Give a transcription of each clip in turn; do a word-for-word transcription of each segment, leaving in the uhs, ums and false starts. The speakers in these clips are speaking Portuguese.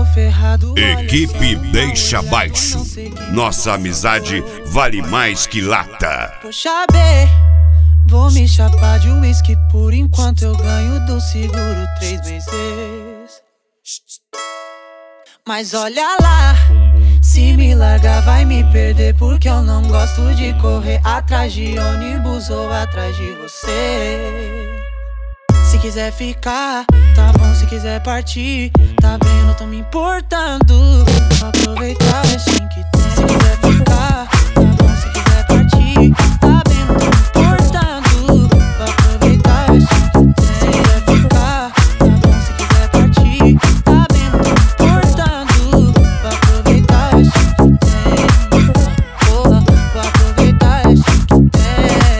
ferrado. Equipe Deixa Baixo. Nossa amizade vale mais que lata. Poxa B, vou me chapar de uísque por enquanto eu ganho do seguro três meses. Mas olha lá, se me largar vai me perder, porque eu não gosto de correr atrás de ônibus ou atrás de você. Se quiser ficar, tá bom, se quiser partir, tá bem, eu não tô me importando. Vou aproveitar o restinho que tem. Se quiser ficar, tá bom, se quiser partir, tá bem, eu não tô me importando. Vou aproveitar o restinho que tem. Se quiser ficar, tá bom, se quiser partir, tá bem, eu não tô me importando. Vou aproveitar o restinho que tem. Porra, vou aproveitar o restinho que tem.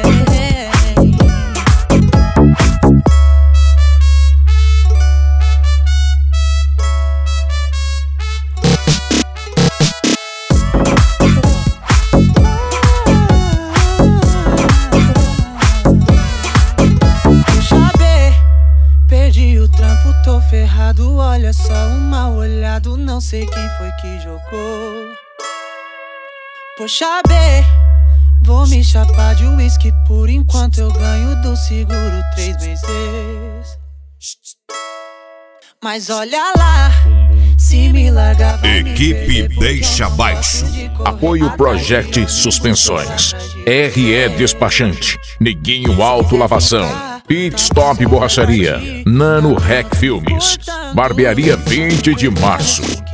Tô ferrado, olha só, um mal olhado, não sei quem foi que jogou. Poxa B, vou me chapar de uísque por enquanto eu ganho do seguro três meses. Mas olha lá, se me largar vai me Equipe perder, Deixa Baixo. Apoio Project Suspensões, R E Despachante, Neguinho Auto Lavação, Pit Stop Borracharia, Nano Rec Filmes, Barbearia vinte de março.